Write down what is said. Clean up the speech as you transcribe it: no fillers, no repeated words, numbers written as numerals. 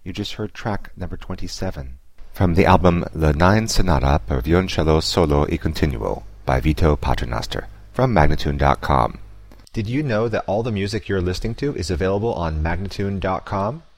You just heard track number 27 from the album La Nine Sonata per Violoncello Solo e Continuo by Vito Paternoster from Magnatune.com. Did you know that all the music you're listening to is available on Magnatune.com?